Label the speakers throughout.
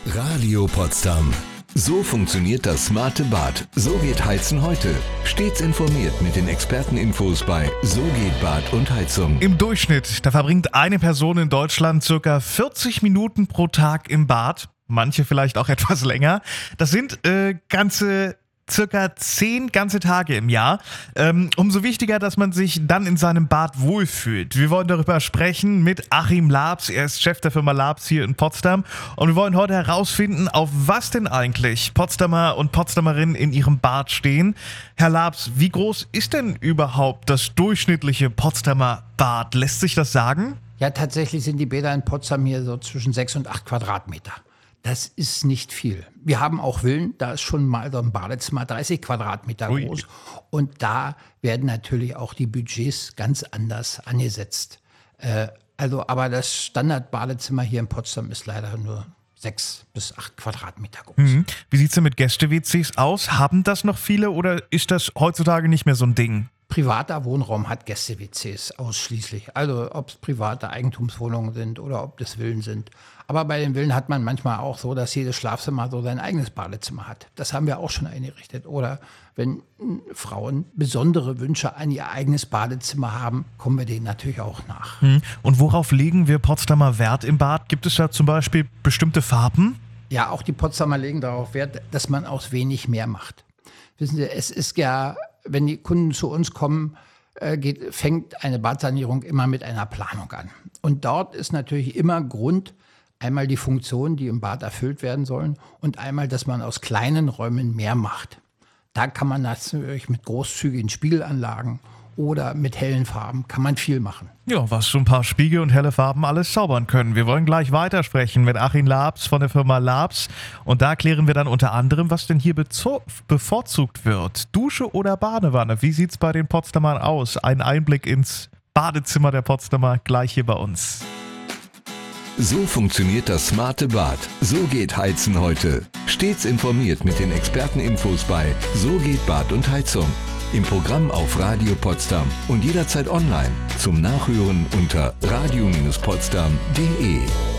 Speaker 1: Radio Potsdam. So funktioniert das smarte Bad. So geht Heizen heute. Stets informiert mit den Experteninfos bei So geht Bad und Heizung.
Speaker 2: Im Durchschnitt, da verbringt eine Person in Deutschland ca. 40 Minuten pro Tag im Bad. Manche vielleicht auch etwas länger. Das sind circa 10 ganze Tage im Jahr. Umso wichtiger, dass man sich dann in seinem Bad wohlfühlt. Wir wollen darüber sprechen mit Achim Laabs. Er ist Chef der Firma Laabs hier in Potsdam. Und wir wollen heute herausfinden, auf was denn eigentlich Potsdamer und Potsdamerinnen in ihrem Bad stehen. Herr Laabs, wie groß ist denn überhaupt das durchschnittliche Potsdamer Bad? Lässt sich das sagen?
Speaker 3: Ja, tatsächlich sind die Bäder in Potsdam hier so zwischen 6 und 8 Quadratmeter. Das ist nicht viel. Wir haben auch Villen, da ist schon mal so ein Badezimmer 30 Quadratmeter groß. Und da werden natürlich auch die Budgets ganz anders angesetzt. Aber das Standardbadezimmer hier in Potsdam ist leider nur 6 bis 8 Quadratmeter groß.
Speaker 2: Wie sieht es denn mit Gäste-WCs aus? Haben das noch viele oder ist das heutzutage nicht mehr so ein Ding?
Speaker 3: Privater Wohnraum hat Gäste-WCs ausschließlich. Also ob es private Eigentumswohnungen sind oder ob das Villen sind. Aber bei den Villen hat man manchmal auch so, dass jedes Schlafzimmer so sein eigenes Badezimmer hat. Das haben wir auch schon eingerichtet. Oder wenn Frauen besondere Wünsche an ihr eigenes Badezimmer haben, kommen wir denen natürlich auch nach.
Speaker 2: Und worauf legen wir Potsdamer Wert im Bad? Gibt es da zum Beispiel bestimmte Farben?
Speaker 3: Ja, auch die Potsdamer legen darauf Wert, dass man aus wenig mehr macht. Wissen Sie, es ist ja, wenn die Kunden zu uns kommen, fängt eine Badsanierung immer mit einer Planung an. Und dort ist natürlich immer Grund, einmal die Funktionen, die im Bad erfüllt werden sollen und einmal, dass man aus kleinen Räumen mehr macht. Da kann man natürlich mit großzügigen Spiegelanlagen oder mit hellen Farben kann man viel machen.
Speaker 2: Ja, was so ein paar Spiegel und helle Farben alles zaubern können. Wir wollen gleich weitersprechen mit Achim Laabs von der Firma Laabs. Und da klären wir dann unter anderem, was denn hier bevorzugt wird. Dusche oder Badewanne? Wie sieht's bei den Potsdamern aus? Ein Einblick ins Badezimmer der Potsdamer gleich hier bei uns.
Speaker 1: So funktioniert das smarte Bad. So geht Heizen heute. Stets informiert mit den Experteninfos bei So geht Bad und Heizung. Im Programm auf Radio Potsdam und jederzeit online zum Nachhören unter radio-potsdam.de.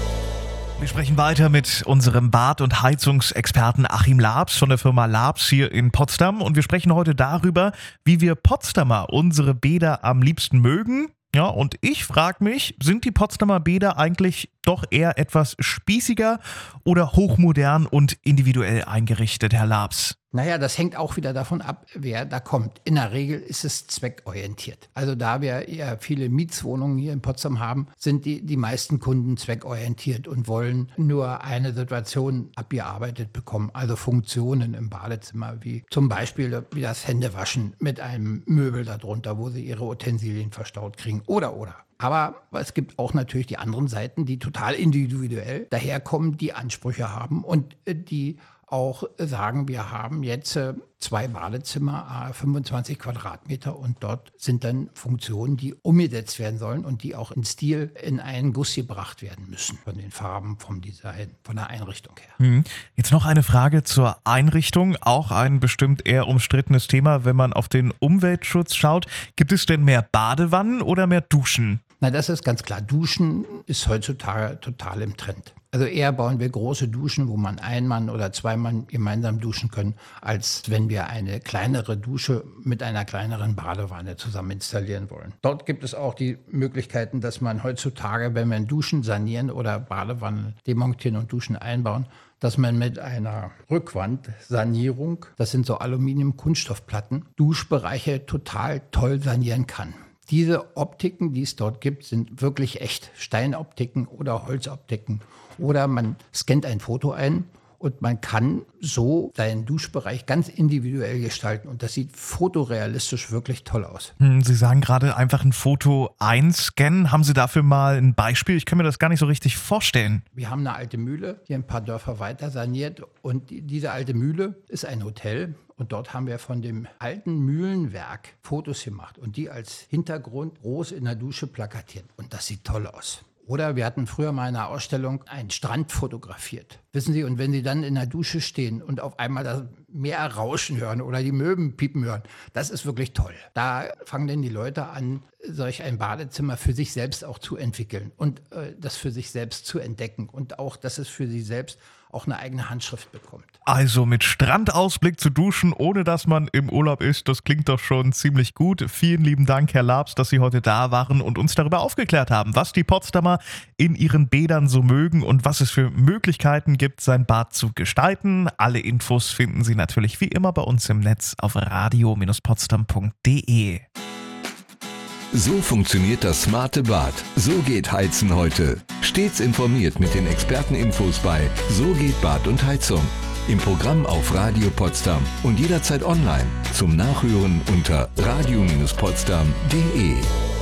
Speaker 2: Wir sprechen weiter mit unserem Bad- und Heizungsexperten Achim Laabs von der Firma Laabs hier in Potsdam. Und wir sprechen heute darüber, wie wir Potsdamer unsere Bäder am liebsten mögen. Ja, und ich frage mich, sind die Potsdamer Bäder eigentlich doch eher etwas spießiger oder hochmodern und individuell eingerichtet, Herr Laabs?
Speaker 3: Naja, das hängt auch wieder davon ab, wer da kommt. In der Regel ist es zweckorientiert. Also da wir eher viele Mietswohnungen hier in Potsdam haben, sind die meisten Kunden zweckorientiert und wollen nur eine Situation abgearbeitet bekommen. Also Funktionen im Badezimmer, wie zum Beispiel wie das Händewaschen mit einem Möbel darunter, wo sie ihre Utensilien verstaut kriegen oder. Aber es gibt auch natürlich die anderen Seiten, die total individuell daherkommen, die Ansprüche haben und die auch sagen, wir haben jetzt 2 Badezimmer, 25 Quadratmeter und dort sind dann Funktionen, die umgesetzt werden sollen und die auch in Stil in einen Guss gebracht werden müssen. Von den Farben, vom Design, von der Einrichtung her.
Speaker 2: Jetzt noch eine Frage zur Einrichtung, auch ein bestimmt eher umstrittenes Thema, wenn man auf den Umweltschutz schaut. Gibt es denn mehr Badewannen oder mehr Duschen?
Speaker 3: Na, das ist ganz klar. Duschen ist heutzutage total im Trend. Also eher bauen wir große Duschen, wo man ein Mann oder 2 Mann gemeinsam duschen können, als wenn wir eine kleinere Dusche mit einer kleineren Badewanne zusammen installieren wollen. Dort gibt es auch die Möglichkeiten, dass man heutzutage, wenn wir Duschen sanieren oder Badewannen demontieren und Duschen einbauen, dass man mit einer Rückwandsanierung, das sind so Aluminium-Kunststoffplatten, Duschbereiche total toll sanieren kann. Diese Optiken, die es dort gibt, sind wirklich echt. Steinoptiken oder Holzoptiken. Oder man scannt ein Foto ein und man kann so seinen Duschbereich ganz individuell gestalten. Und das sieht fotorealistisch wirklich toll aus.
Speaker 2: Sie sagen gerade einfach ein Foto einscannen. Haben Sie dafür mal ein Beispiel? Ich kann mir das gar nicht so richtig vorstellen.
Speaker 3: Wir haben eine alte Mühle, hier ein paar Dörfer weiter saniert. Und diese alte Mühle ist ein Hotel. Und dort haben wir von dem alten Mühlenwerk Fotos gemacht und die als Hintergrund groß in der Dusche plakatiert. Und das sieht toll aus. Oder wir hatten früher mal in einer Ausstellung einen Strand fotografiert. Wissen Sie, und wenn Sie dann in der Dusche stehen und auf einmal das Meer rauschen hören oder die Möwen piepen hören, das ist wirklich toll. Da fangen denn die Leute an, solch ein Badezimmer für sich selbst auch zu entwickeln und das für sich selbst zu entdecken und auch, dass es für sie selbst auch eine eigene Handschrift bekommt.
Speaker 2: Also mit Strandausblick zu duschen, ohne dass man im Urlaub ist, das klingt doch schon ziemlich gut. Vielen lieben Dank, Herr Labs, dass Sie heute da waren und uns darüber aufgeklärt haben, was die Potsdamer in ihren Bädern so mögen und was es für Möglichkeiten gibt, sein Bad zu gestalten. Alle Infos finden Sie natürlich wie immer bei uns im Netz auf radio-potsdam.de.
Speaker 1: So funktioniert das smarte Bad. So geht Heizen heute. Stets informiert mit den Experteninfos bei So geht Bad und Heizung. Im Programm auf Radio Potsdam und jederzeit online. Zum Nachhören unter radio-potsdam.de.